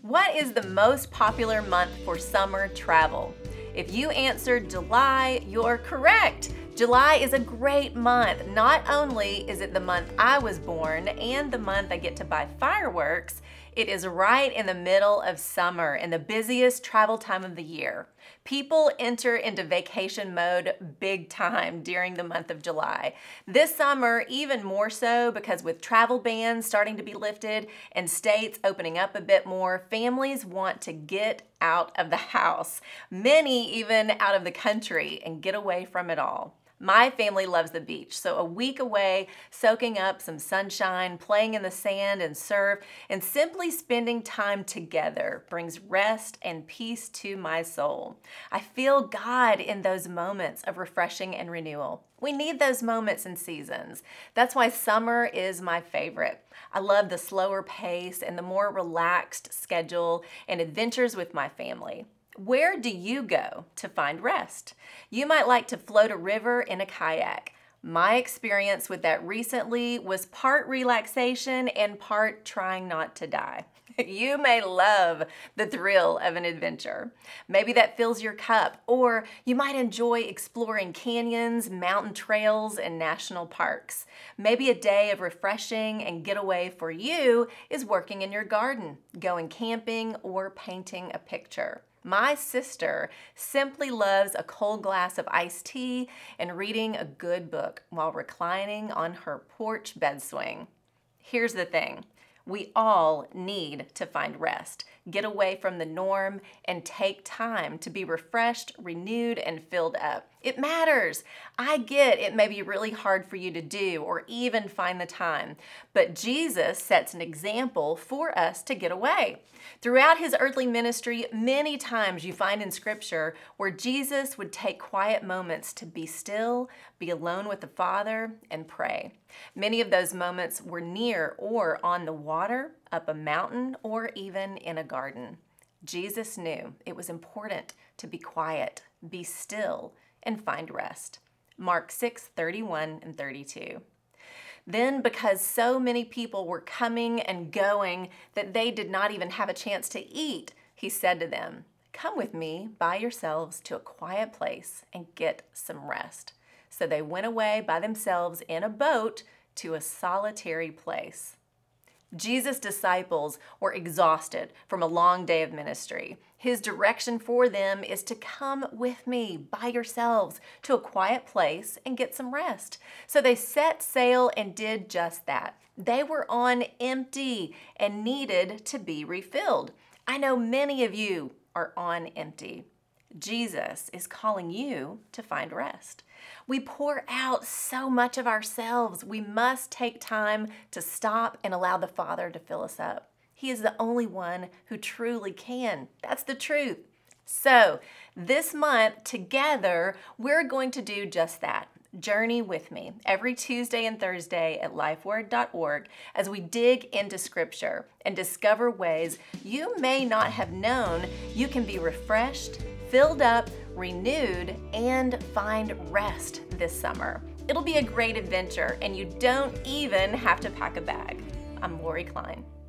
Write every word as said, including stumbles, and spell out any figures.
What is the most popular month for summer travel? If you answered July, you're correct. July is a great month. Not only is it the month I was born and the month I get to buy fireworks, it is right in the middle of summer and the busiest travel time of the year. People enter into vacation mode big time during the month of July. This summer, even more so, because with travel bans starting to be lifted and states opening up a bit more, families want to get out of the house, many even out of the country, and get away from it all. My family loves the beach, so a week away, soaking up some sunshine, playing in the sand and surf, and simply spending time together brings rest and peace to my soul. I feel God in those moments of refreshing and renewal. We need those moments and seasons. That's why summer is my favorite. I love the slower pace and the more relaxed schedule and adventures with my family. Where do you go to find rest? You might like to float a river in a kayak. My experience with that recently was part relaxation and part trying not to die. You may love the thrill of an adventure. Maybe that fills your cup, or you might enjoy exploring canyons, mountain trails, and national parks. Maybe a day of refreshing and getaway for you is working in your garden, going camping, or painting a picture. My sister simply loves a cold glass of iced tea and reading a good book while reclining on her porch bed swing. Here's the thing. We all need to find rest, get away from the norm, and take time to be refreshed, renewed, and filled up. It matters. I get it may be really hard for you to do or even find the time, but Jesus sets an example for us to get away. Throughout his earthly ministry, many times you find in Scripture where Jesus would take quiet moments to be still, be alone with the Father, and pray. Many of those moments were near or on the water, up a mountain, or even in a garden. Jesus knew it was important to be quiet, be still, and find rest. Mark six, thirty-one and thirty-two. Then, because so many people were coming and going that they did not even have a chance to eat, he said to them, "Come with me by yourselves to a quiet place and get some rest." So they went away by themselves in a boat to a solitary place. Jesus' disciples were exhausted from a long day of ministry. His direction for them is to come with me by yourselves to a quiet place and get some rest. So they set sail and did just that. They were on empty and needed to be refilled. I know many of you are on empty. Jesus is calling you to find rest. We pour out so much of ourselves. We must take time to stop and allow the Father to fill us up. He is the only one who truly can. That's the truth. So this month, together, we're going to do just that. Journey with me every Tuesday and Thursday at lifeword dot org as we dig into Scripture and discover ways you may not have known you can be refreshed, filled up, renewed, and find rest this summer. It'll be a great adventure, and you don't even have to pack a bag. I'm Lori Klein.